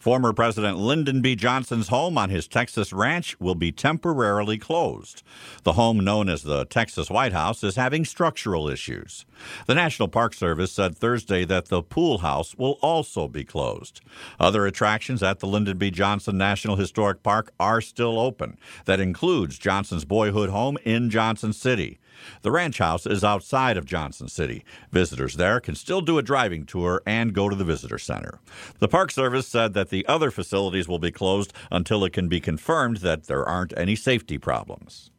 Former President Lyndon B. Johnson's home on his Texas ranch will be temporarily closed. The home, known as the Texas White House, is having structural issues. The National Park Service said Thursday that the pool house will also be closed. Other attractions at the Lyndon B. Johnson National Historic Park are still open. That includes Johnson's boyhood home in Johnson City. The ranch house is outside of Johnson City. Visitors there can still do a driving tour and go to the visitor center. The Park Service said that the other facilities will be closed until it can be confirmed that there aren't any safety problems.